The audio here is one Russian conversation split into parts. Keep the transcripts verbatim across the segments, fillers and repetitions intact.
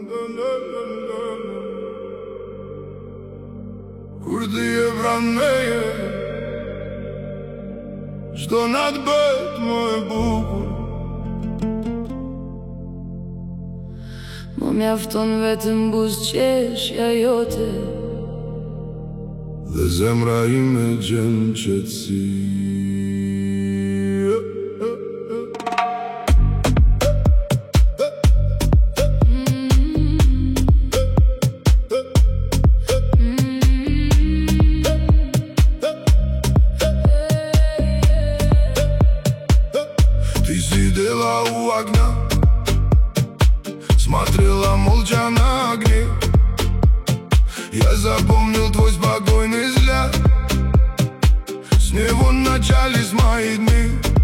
Kur ti je pranë meje, çdo natë bëhet më e bukur. Më mjafton vetëm buzëqeshja jote dhe zemra ime gjen qetësi. Ты сидела у огня, смотрела молча на огни. Я запомнил твой спокойный взгляд, с него начались мои дни.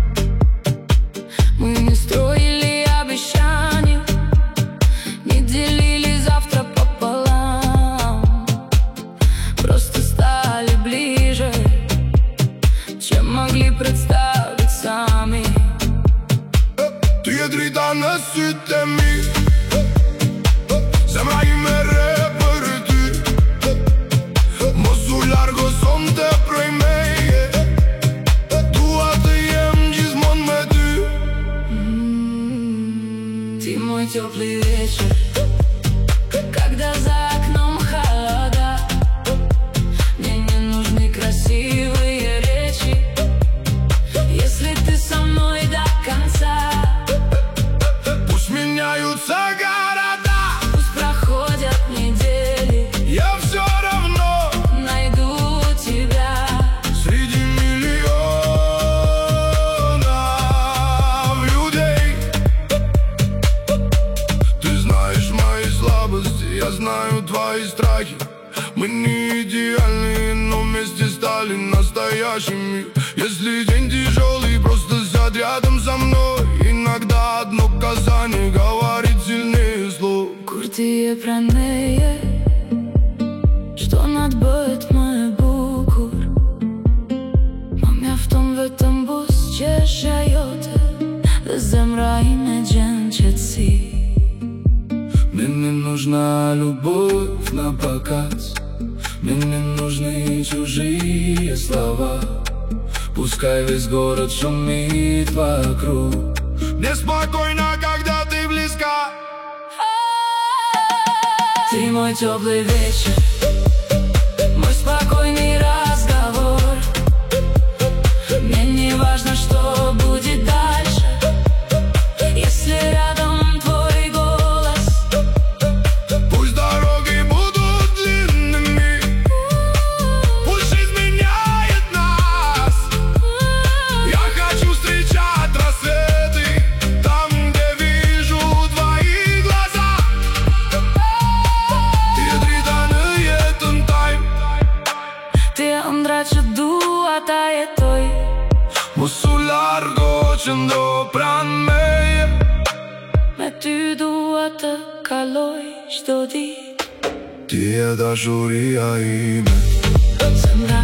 Мы не строили обещаний, не делили завтра пополам, просто стали ближе, чем могли представить сами. Tu je drita në sytë e mi, zemra ime re për ty. Mos u largo sonte prej meje, dua të jem gjithmonë me ty. Mm, Ты мой теплый вечер, когда за окном холода. Мне не нужны красивые речи, если ты со мной до конца. Пусть меняются города, Пусть проходят недели, я все равно найду тебя. среди миллионов людей. Ты знаешь мои слабости, я знаю твои страхи. Мы не идеальные, но вместе стали настоящими. Если день тяжелый, просто сядь рядом со мной. Иногда одно касание говорит сильнее слов. Kur ti je pranë meje, çdo natë bëhet më e bukur. Më mjafton vetëm buzëqeshja jote dhe zemra ime gjen qetësi. Мне не нужна любовь на показ, мне не нужны чужие слова. Пускай весь город шумит вокруг, мне спокойно, когда ты близка. Ты мой теплый вечер, мой спокойный разговор. Мне не важно, что будет дальше, если рядом твой голос. Пусть дороги будут длинными, пусть жизнь меняет нас. Я хочу встречать рассветы там, где вижу твои глаза. Ti je drita në jetën time, Ti je ëndra që dua ta jetoj. mos u largo, qëndro pranë meje. Me ty dua të kaloj çdo ditë. Ti je dashuria ime, Zemra